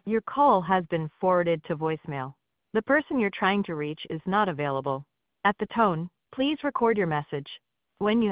Your call has been forwarded to voicemail. The person you're trying to reach is not available. At the tone, please record your message. When you